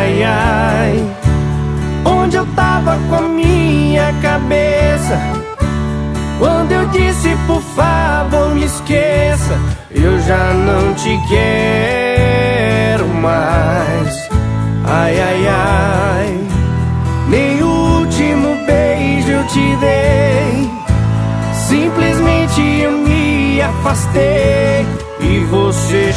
ai, ai. Onde eu tava com a minha cabeça quando eu disse por favor me esqueça? Eu já não te quero mais. Ai, ai, ai. Nem o último beijo eu te dei, simplesmente eu me afastei e você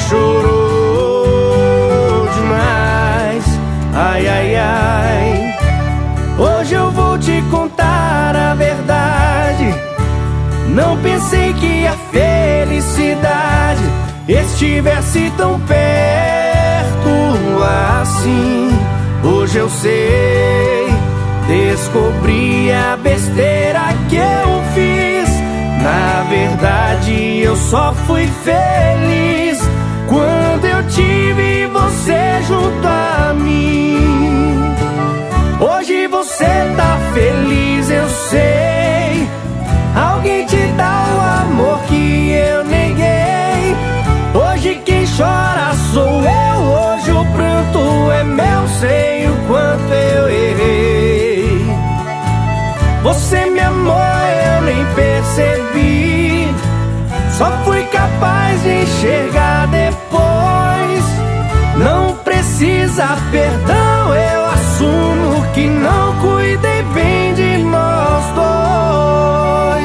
chorou demais. Ai, ai, ai. Hoje eu vou te contar a verdade. Não pensei que a felicidade estivesse tão perto assim. Hoje eu sei, descobri a besteira que eu fiz. Na verdade eu só fui feliz quando eu tive você junto a mim. Hoje você tá feliz, eu sei. Alguém te dá o amor que eu neguei. Hoje quem chora sou eu. Hoje o pranto é meu, sei o quanto eu errei. Você me amou, eu nem percebi. Só fui capaz de enxergar depois. Não precisa perdão, eu assumo que não cuidei bem de nós dois.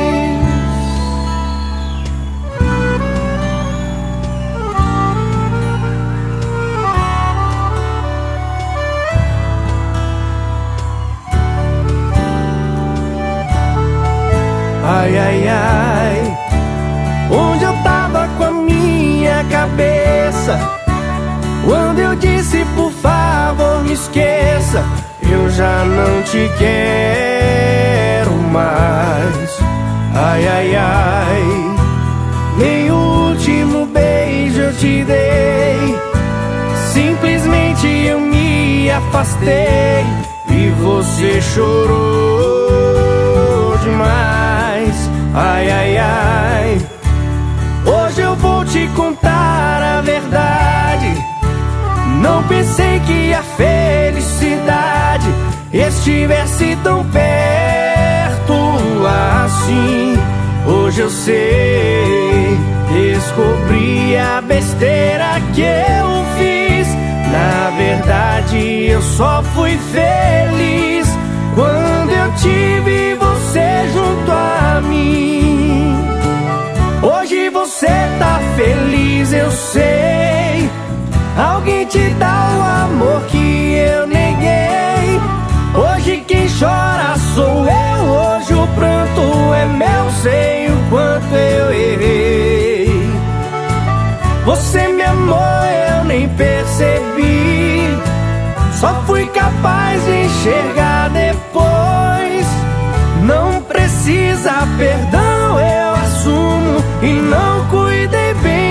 Ai, ai, ai. Onde eu tava com a minha cabeça quando eu disse por favor me esqueça? Eu já não te quero mais. Ai, ai, ai. Nem o último beijo eu te dei, simplesmente eu me afastei e você chorou demais. Ai, ai, ai. Hoje eu vou te contar a verdade. Não pensei que a felicidade estivesse tão perto assim. Hoje eu sei, descobri a besteira que eu fiz. Na verdade eu só fui feliz quando eu tive você junto a mim. Hoje você tá feliz, eu sei. Alguém te dá o amor que eu neguei. Hoje quem chora sou eu. Hoje o pranto é meu, sei o quanto eu errei. Você me amou, eu nem percebi. Só fui capaz de enxergar depois. Não precisa perdão, eu assumo e não cuidei bem